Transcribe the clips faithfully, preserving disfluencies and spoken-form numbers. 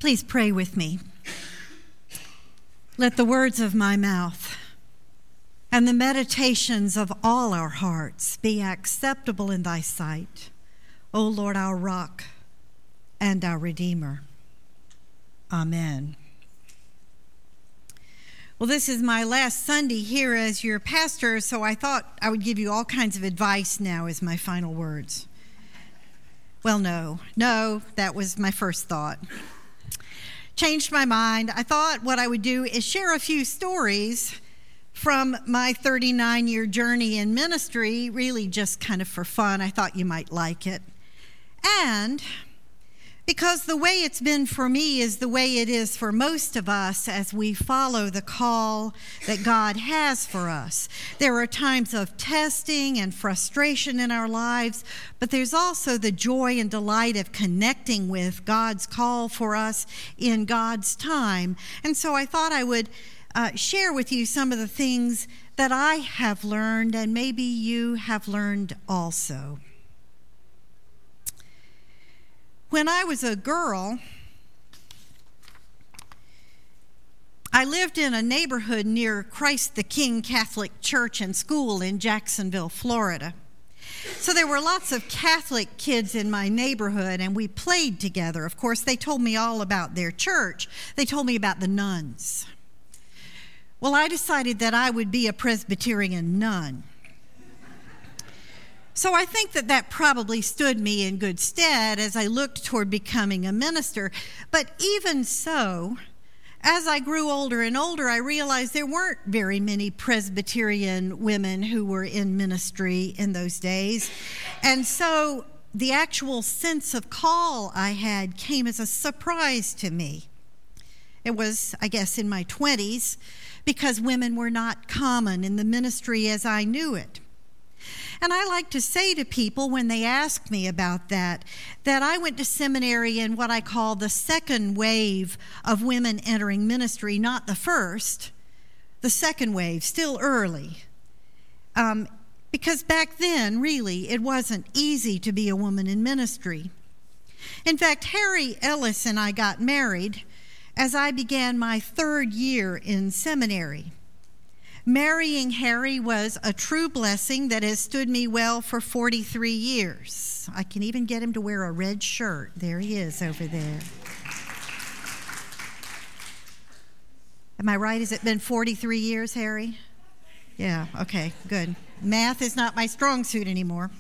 Please pray with me. Let the words of my mouth and the meditations of all our hearts be acceptable in thy sight, O Lord, our rock and our Redeemer. Amen. Well, this is my last Sunday here as your pastor, so I thought I would give you all kinds of advice now as my final words. Well, no, no, that was my first thought. Changed my mind. I thought what I would do is share a few stories from my thirty-nine-year journey in ministry, really just kind of for fun. I thought you might like it. And because the way it's been for me is the way it is for most of us as we follow the call that God has for us. There are times of testing and frustration in our lives, but there's also the joy and delight of connecting with God's call for us in God's time. And so I thought I would uh, share with you some of the things that I have learned, and maybe you have learned also. When I was a girl, I lived in a neighborhood near Christ the King Catholic Church and School in Jacksonville, Florida. So there were lots of Catholic kids in my neighborhood, and we played together. Of course, they told me all about their church. They told me about the nuns. Well, I decided that I would be a Presbyterian nun. So I think that that probably stood me in good stead as I looked toward becoming a minister. But even so, as I grew older and older, I realized there weren't very many Presbyterian women who were in ministry in those days. And so the actual sense of call I had came as a surprise to me. It was, I guess, in my twenties, because women were not common in the ministry as I knew it. And I like to say to people when they ask me about that, that I went to seminary in what I call the second wave of women entering ministry, not the first, the second wave, still early. Um, because back then, really, it wasn't easy to be a woman in ministry. In fact, Harry Ellis and I got married as I began my third year in seminary. Marrying Harry was a true blessing that has stood me well for forty-three years. I can even get him to wear a red shirt. There he is over there. Am I right? Has it been forty-three years, Harry? Yeah, okay, good. Math is not my strong suit anymore.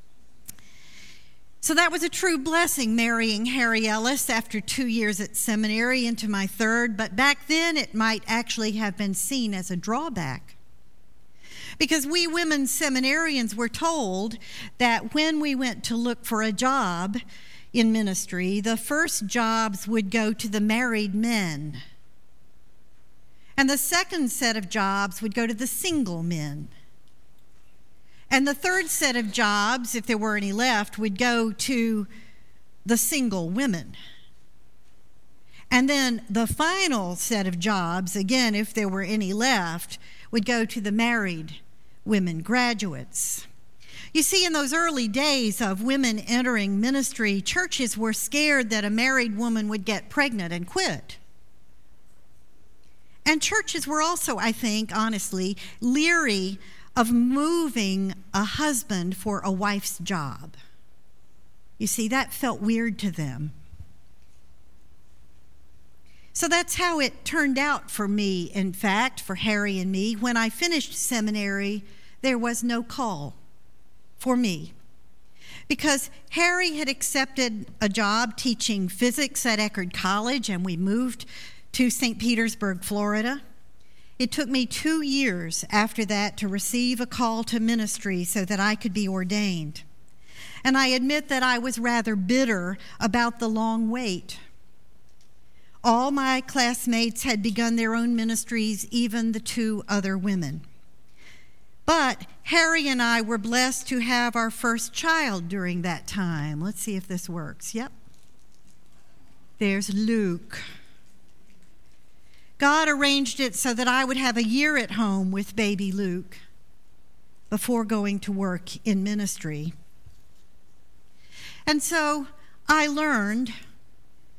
So that was a true blessing, marrying Harry Ellis after two years at seminary into my third, but back then it might actually have been seen as a drawback. Because we women seminarians were told that when we went to look for a job in ministry, the first jobs would go to the married men. And the second set of jobs would go to the single men. And the third set of jobs, if there were any left, would go to the single women. And then the final set of jobs, again, if there were any left, would go to the married women graduates. You see, in those early days of women entering ministry, churches were scared that a married woman would get pregnant and quit. And churches were also, I think, honestly, leery of moving a husband for a wife's job. You see, that felt weird to them. So that's how it turned out for me, in fact, for Harry and me. When I finished seminary, there was no call for me, because Harry had accepted a job teaching physics at Eckerd College, and we moved to Saint Petersburg, Florida. It took me two years after that to receive a call to ministry so that I could be ordained. And I admit that I was rather bitter about the long wait. All my classmates had begun their own ministries, even the two other women. But Harry and I were blessed to have our first child during that time. Let's see if this works. Yep. There's Luke. God arranged it so that I would have a year at home with baby Luke before going to work in ministry. And so I learned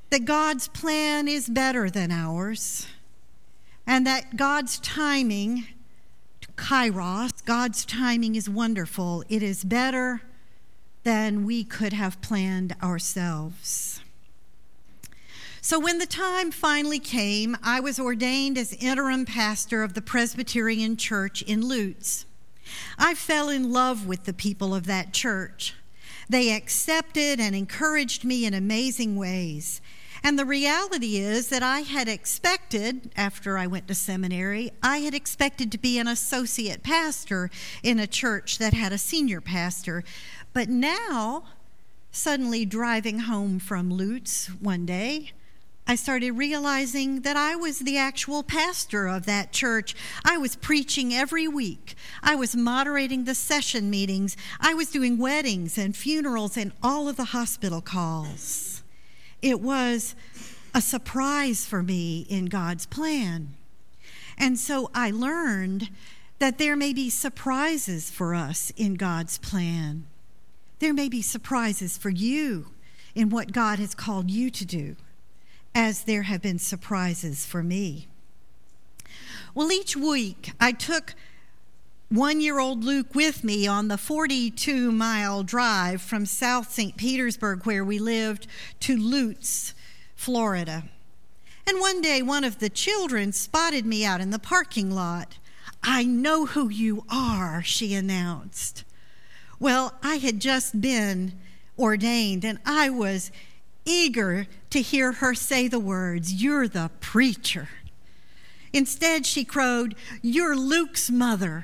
that God's plan is better than ours, and that God's timing, kairos, God's timing is wonderful. It is better than we could have planned ourselves. So when the time finally came, I was ordained as interim pastor of the Presbyterian Church in Lutz. I fell in love with the people of that church. They accepted and encouraged me in amazing ways. And the reality is that I had expected, after I went to seminary, I had expected to be an associate pastor in a church that had a senior pastor. But now, suddenly driving home from Lutz one day, I started realizing that I was the actual pastor of that church. I was preaching every week. I was moderating the session meetings. I was doing weddings and funerals and all of the hospital calls. It was a surprise for me in God's plan. And so I learned that there may be surprises for us in God's plan. There may be surprises for you in what God has called you to do, as there have been surprises for me. Well, each week I took one-year-old Luke with me on the forty-two mile drive from South Saint Petersburg, where we lived, to Lutz, Florida. And one day one of the children spotted me out in the parking lot. "I know who you are," she announced. Well, I had just been ordained, and I was eager to hear her say the words, "You're the preacher." Instead, she crowed, "You're Luke's mother."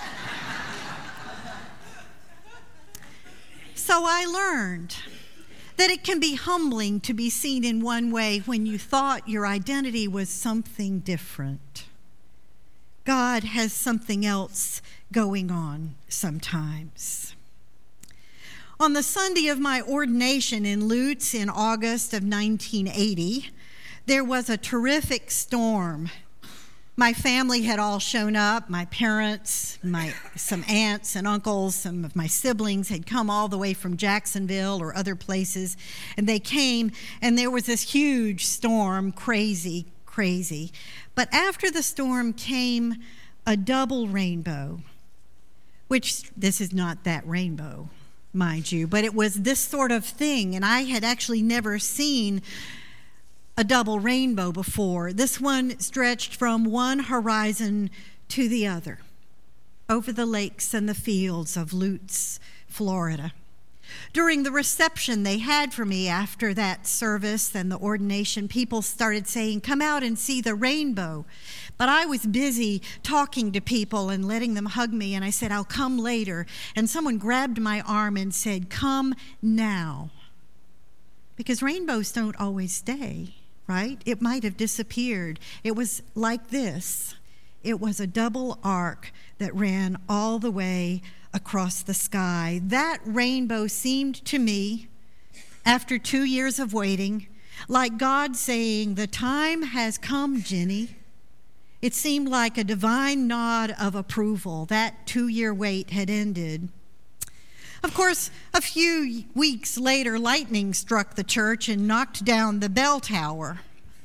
So I learned that it can be humbling to be seen in one way when you thought your identity was something different. God has something else going on sometimes. On the Sunday of my ordination in Lutz in August of nineteen eighty, there was a terrific storm. My family had all shown up. My parents, my some aunts and uncles, some of my siblings had come all the way from Jacksonville or other places, and they came, and there was this huge storm, crazy, crazy. But after the storm came a double rainbow, which this is not that rainbow, mind you, but it was this sort of thing, and I had actually never seen a double rainbow before. This one stretched from one horizon to the other, over the lakes and the fields of Lutz, Florida. During the reception they had for me after that service and the ordination, people started saying, "Come out and see the rainbow." But I was busy talking to people and letting them hug me, and I said, "I'll come later." And someone grabbed my arm and said, "Come now." Because rainbows don't always stay, right? It might have disappeared. It was like this. It was a double arc that ran all the way across the sky. That rainbow seemed to me, after two years of waiting, like God saying, "The time has come, Jenny." It seemed like a divine nod of approval. That two-year wait had ended. Of course, a few weeks later, lightning struck the church and knocked down the bell tower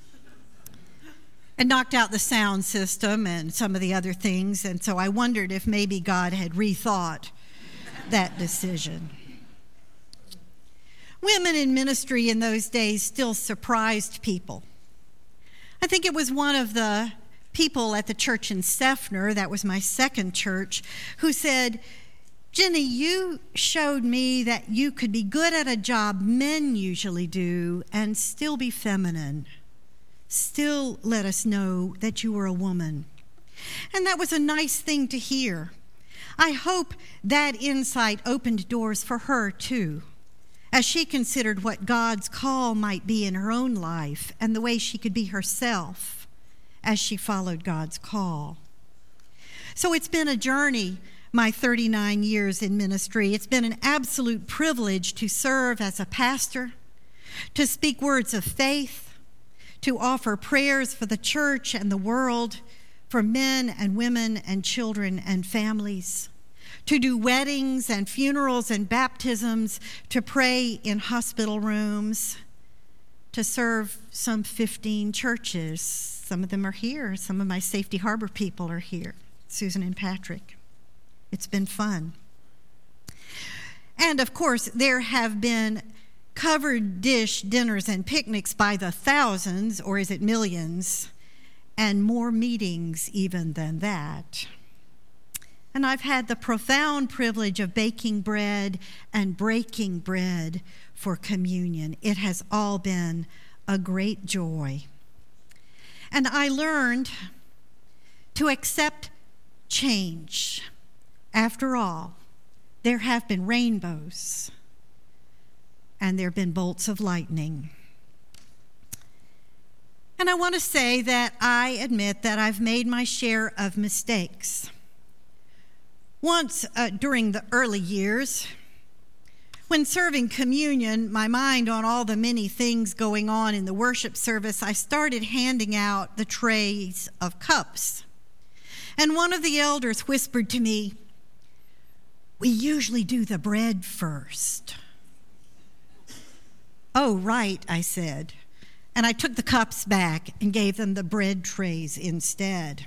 and knocked out the sound system and some of the other things. And so I wondered if maybe God had rethought that decision. Women in ministry in those days still surprised people. I think it was one of the people at the church in Seffner, that was my second church, who said, "Jenny, you showed me that you could be good at a job men usually do and still be feminine. Still let us know that you were a woman." And that was a nice thing to hear. I hope that insight opened doors for her too, as she considered what God's call might be in her own life and the way she could be herself as she followed God's call. So it's been a journey, my thirty-nine years in ministry. It's been an absolute privilege to serve as a pastor, to speak words of faith, to offer prayers for the church and the world, for men and women and children and families, to do weddings and funerals and baptisms, to pray in hospital rooms, to to serve some fifteen churches. Some of them are here. Some of my Safety Harbor people are here, Susan and Patrick. It's been fun. And of course, there have been covered dish dinners and picnics by the thousands, or is it millions, and more meetings even than that. And I've had the profound privilege of baking bread and breaking bread for communion. It has all been a great joy. And I learned to accept change. After all, there have been rainbows, and there have been bolts of lightning. And I want to say that I admit that I've made my share of mistakes. Once uh, during the early years, when serving communion, my mind on all the many things going on in the worship service, I started handing out the trays of cups. And one of the elders whispered to me, "We usually do the bread first." "Oh, right," I said, and I took the cups back and gave them the bread trays instead.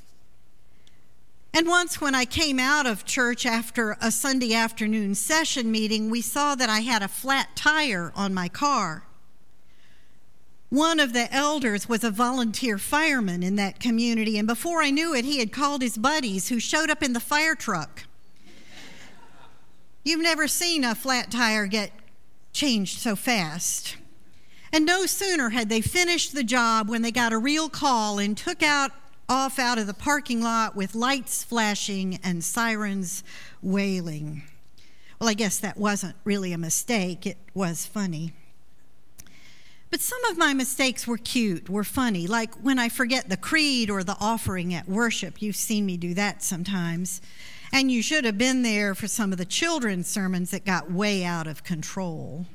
And once when I came out of church after a Sunday afternoon session meeting, we saw that I had a flat tire on my car. One of the elders was a volunteer fireman in that community, and before I knew it, he had called his buddies who showed up in the fire truck. You've never seen a flat tire get changed so fast. And no sooner had they finished the job when they got a real call and took out off out of the parking lot with lights flashing and sirens wailing. Well, I guess that wasn't really a mistake. It was funny. But some of my mistakes were cute, were funny, like when I forget the creed or the offering at worship. You've seen me do that sometimes. And you should have been there for some of the children's sermons that got way out of control.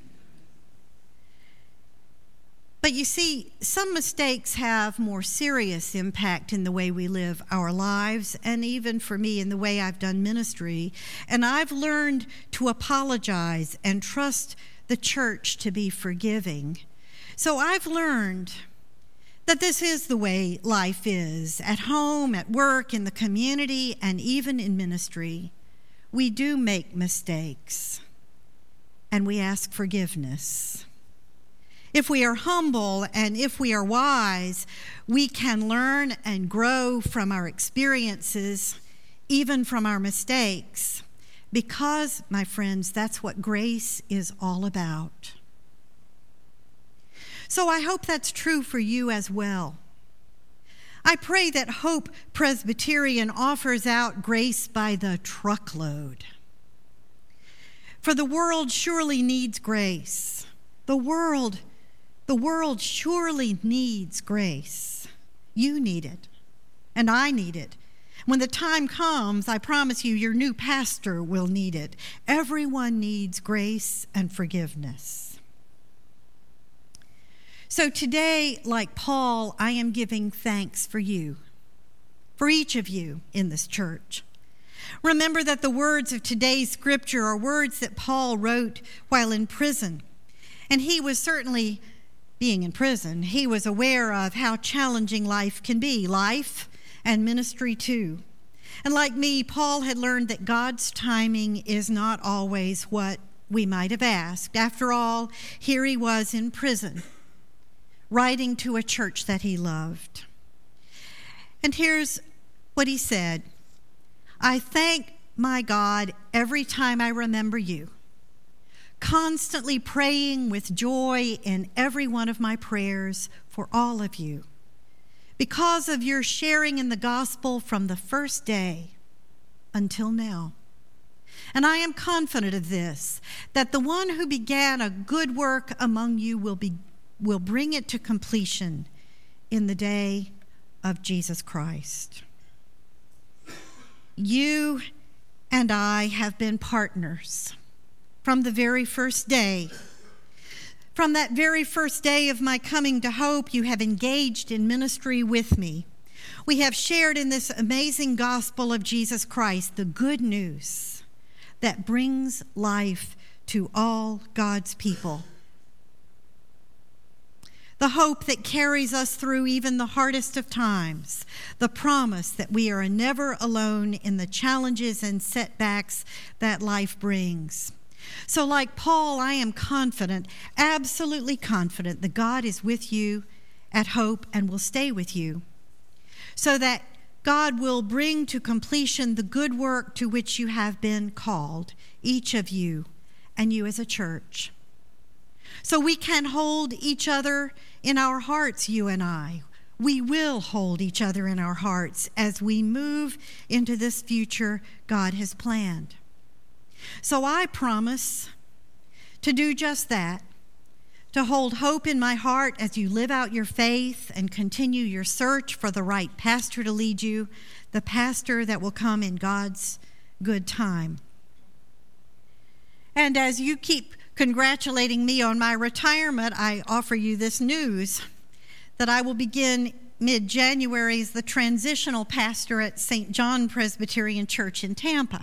But you see, some mistakes have more serious impact in the way we live our lives, and even for me in the way I've done ministry. And I've learned to apologize and trust the church to be forgiving. So I've learned that this is the way life is, at home, at work, in the community, and even in ministry. We do make mistakes, and we ask forgiveness. If we are humble and if we are wise, we can learn and grow from our experiences, even from our mistakes, because, my friends, that's what grace is all about. So I hope that's true for you as well. I pray that Hope Presbyterian offers out grace by the truckload. For the world surely needs grace. The world, the world surely needs grace. You need it, and I need it. When the time comes, I promise you, your new pastor will need it. Everyone needs grace and forgiveness. So today, like Paul, I am giving thanks for you, for each of you in this church. Remember that the words of today's scripture are words that Paul wrote while in prison. And he was certainly, being in prison, he was aware of how challenging life can be, life and ministry too. And like me, Paul had learned that God's timing is not always what we might have asked. After all, here he was in prison, writing to a church that he loved. And here's what he said: I thank my God every time I remember you, constantly praying with joy in every one of my prayers for all of you, because of your sharing in the gospel from the first day until now. And I am confident of this, that the one who began a good work among you will be will bring it to completion in the day of Jesus Christ. You and I have been partners from the very first day. From that very first day of my coming to Hope, you have engaged in ministry with me. We have shared in this amazing gospel of Jesus Christ, the good news that brings life to all God's people. the hope that carries us through even the hardest of times, the promise that we are never alone in the challenges and setbacks that life brings. So like Paul, I am confident, absolutely confident that God is with you at Hope and will stay with you, so that God will bring to completion the good work to which you have been called, each of you, and you as a church. So we can hold each other in our hearts, you and I. We will hold each other in our hearts as we move into this future God has planned. So I promise to do just that, to hold hope in my heart as you live out your faith and continue your search for the right pastor to lead you, the pastor that will come in God's good time. And as you keep congratulating me on my retirement, I offer you this news that I will begin mid-January as the transitional pastor at Saint John Presbyterian Church in Tampa.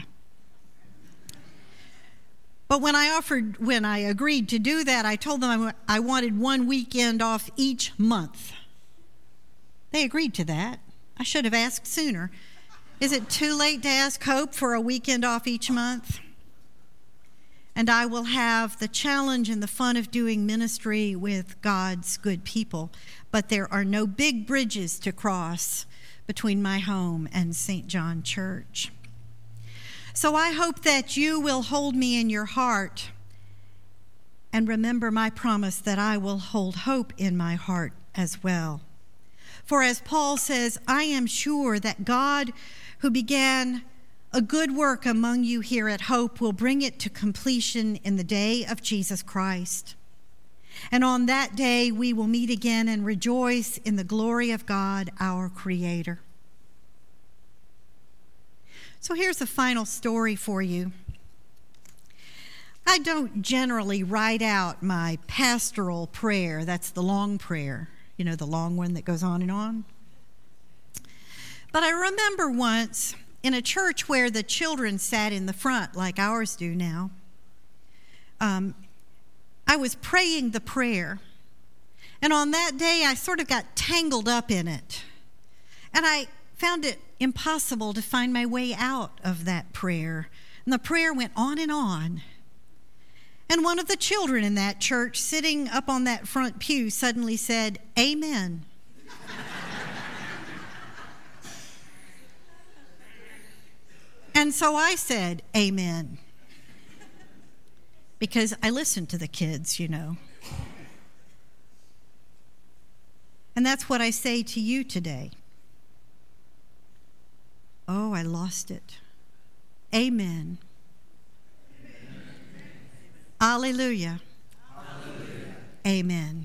But when I offered, when I agreed to do that, I told them I wanted one weekend off each month. They agreed to that. I should have asked sooner. Is it too late to ask Hope for a weekend off each month? And I will have the challenge and the fun of doing ministry with God's good people. But there are no big bridges to cross between my home and Saint John Church. So I hope that you will hold me in your heart and remember my promise that I will hold hope in my heart as well. For as Paul says, I am sure that God, who began a good work among you here at Hope, will bring it to completion in the day of Jesus Christ. And on that day, we will meet again and rejoice in the glory of God, our Creator. So here's a final story for you. I don't generally write out my pastoral prayer. That's the long prayer, you know, the long one that goes on and on. But I remember once in a church where the children sat in the front like ours do now, um, I was praying the prayer. And on that day, I sort of got tangled up in it. And I found it impossible to find my way out of that prayer. And the prayer went on and on. And one of the children in that church sitting up on that front pew suddenly said, "Amen." And so I said, "Amen." Because I listened to the kids, you know. And that's what I say to you today. Oh, I lost it. Amen. Amen. Alleluia. Alleluia. Amen.